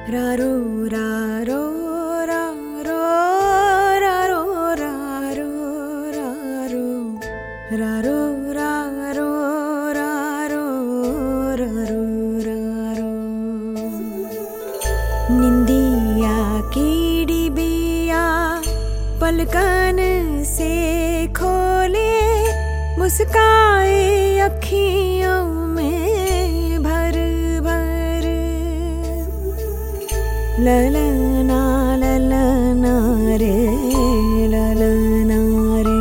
रारो रारो रारो रारो रारो रारो रारो रारो रारो रारो रारो निंदिया कीड़ी बिया पलकन से खोले मुस्काए अखियों में भर भर ललना ललना रे ललना रे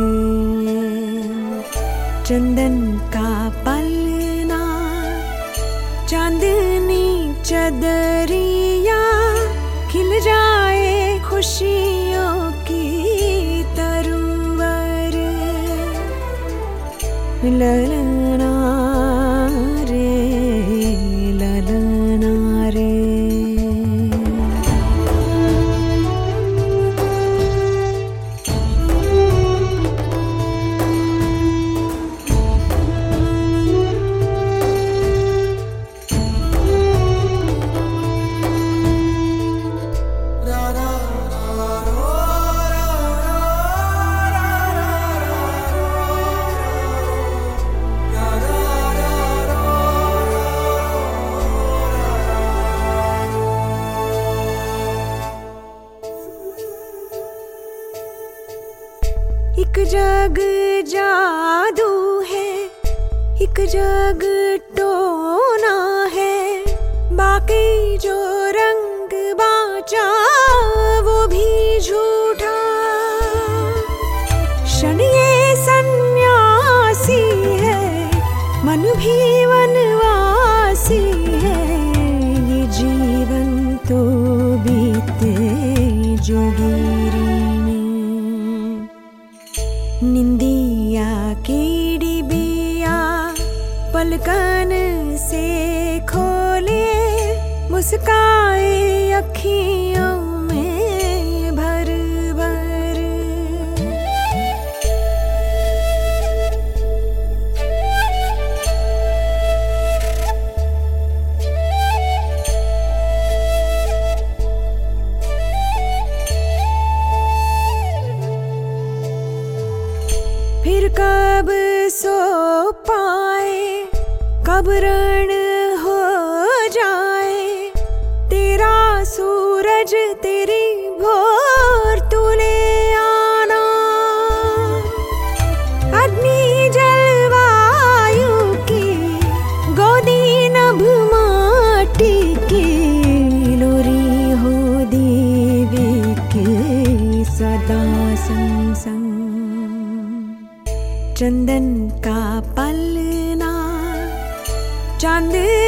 चंदन का पलना चांदनी चदरिया खिल जाए खुशियों की तरुवर ललना रे ललना रे एक जग जादू है, एक जग टोना है, बाकी जो रंग बाचा वो भी झूठा। क्षण ये सन्यासी है, मन भी वनवासी है, ये जीवन तो बीते जोगिरी में। निंदिया कीड़ी बिया पलकन से खोले मुस्काए अखियों में भर भर। फिर कब सो पाए, कब रण हो जाए, तेरा सूरज तेरी भोर तू ले आना। अग्नि जलवायु की गोदी नभ माटी की, लोरी हो देवी के सदा संग संग। चंदन का पलना चांद